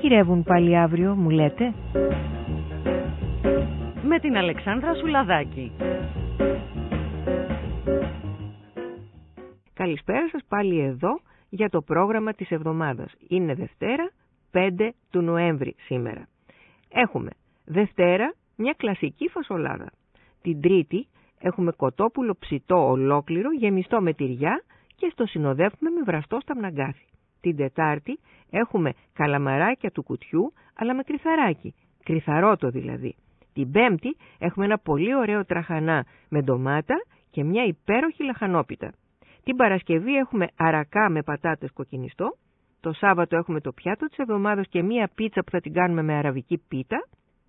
μαγειρεύουν πάλι αύριο, μου λέτε? Με την Αλεξάνδρα Σουλαδάκη. Καλησπέρα σας, πάλι εδώ για το πρόγραμμα της εβδομάδας. Είναι Δευτέρα, 5 του Νοέμβρη σήμερα. Έχουμε Δευτέρα μια κλασική φασολάδα. Την Τρίτη έχουμε κοτόπουλο ψητό ολόκληρο γεμιστό με τυριά και στο συνοδεύουμε με βραστό σταμναγκάθι. Την Τετάρτη έχουμε καλαμαράκια του κουτιού αλλά με κρυθαράκι, κρυθαρότο δηλαδή. Την Πέμπτη έχουμε ένα πολύ ωραίο τραχανά με ντομάτα και μια υπέροχη λαχανόπιτα. Την Παρασκευή έχουμε αρακά με πατάτες κοκκινιστό. Το Σάββατο έχουμε το πιάτο της εβδομάδας και μια πίτσα που θα την κάνουμε με αραβική πίτα.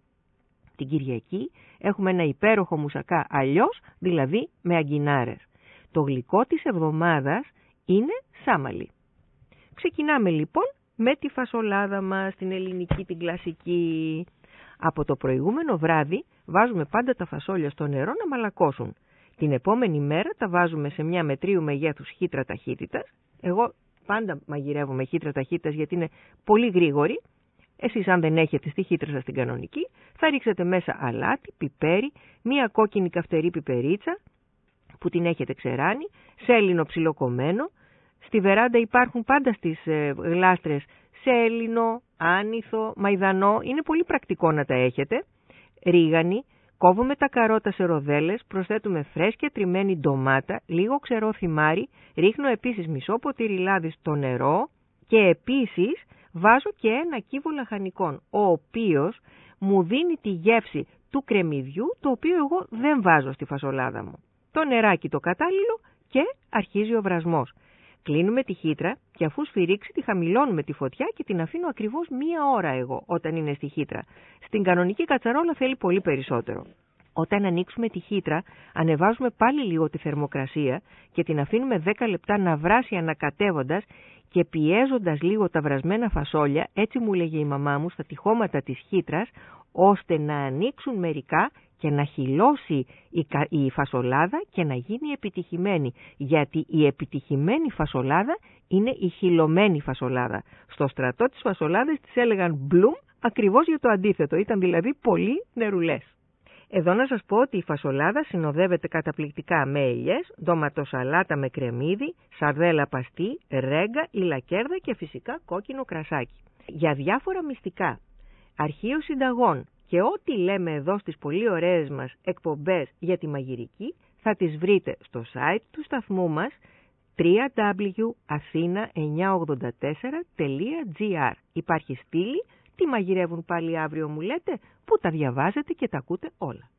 Την Κυριακή έχουμε ένα υπέροχο μουσακά αλλιώς, δηλαδή με αγκινάρες. Το γλυκό της εβδομάδας είναι σάμαλι. Ξεκινάμε λοιπόν με τη φασολάδα μας, την ελληνική, την κλασική. Από το προηγούμενο βράδυ βάζουμε πάντα τα φασόλια στο νερό να μαλακώσουν. Την επόμενη μέρα τα βάζουμε σε μια μετρίου μεγέθους χύτρα ταχύτητας. Εγώ πάντα μαγειρεύω με χύτρα ταχύτητας γιατί είναι πολύ γρήγορη. Εσείς αν δεν έχετε στη χύτρα σας την κανονική, θα ρίξετε μέσα αλάτι, πιπέρι, μια κόκκινη καυτερή πιπερίτσα που την έχετε ξεράνει, σέλινο ψιλοκομμένο. Στη βεράντα υπάρχουν πάντα στις γλάστρες σέλινο, άνηθο, μαϊδανό, είναι πολύ πρακτικό να τα έχετε. Ρίγανη, κόβουμε τα καρότα σε ροδέλες, προσθέτουμε φρέσκια τριμμένη ντομάτα, λίγο ξερό θυμάρι, ρίχνω επίσης μισό ποτήρι λάδι στο νερό και επίσης βάζω και ένα κύβο λαχανικών, ο οποίος μου δίνει τη γεύση του κρεμμυδιού, το οποίο εγώ δεν βάζω στη φασολάδα μου. Το νεράκι το κατάλληλο και αρχίζει ο βρασμός. Κλείνουμε τη χύτρα και αφού σφυρίξει τη χαμηλώνουμε τη φωτιά και την αφήνω ακριβώς 1 ώρα εγώ όταν είναι στη χύτρα. Στην κανονική κατσαρόλα θέλει πολύ περισσότερο. Όταν ανοίξουμε τη χύτρα ανεβάζουμε πάλι λίγο τη θερμοκρασία και την αφήνουμε 10 λεπτά να βράσει ανακατεύοντας και πιέζοντας λίγο τα βρασμένα φασόλια, έτσι μου λέγε η μαμά μου, στα τυχώματα της χύτρας, ώστε να ανοίξουν μερικά και να χυλώσει η φασολάδα και να γίνει επιτυχημένη. Γιατί η επιτυχημένη φασολάδα είναι η χυλωμένη φασολάδα. Στο στρατό της φασολάδας της έλεγαν μπλουμ, ακριβώς για το αντίθετο, ήταν δηλαδή πολύ νερουλές. Εδώ να σας πω ότι η φασολάδα συνοδεύεται καταπληκτικά με ελιές, ντοματοσαλάτα με κρεμμύδι, σαρδέλα παστί, ρέγγα, ηλακέρδα και φυσικά κόκκινο κρασάκι. Για διάφορα μυστικά, αρχείο συνταγών και ό,τι λέμε εδώ στις πολύ ωραίες μας εκπομπές για τη μαγειρική θα τις βρείτε στο site του σταθμού μας www.athena984.gr. Υπάρχει στήλη, τι μαγειρεύουν πάλι αύριο μου λέτε, που τα διαβάζετε και τα ακούτε όλα.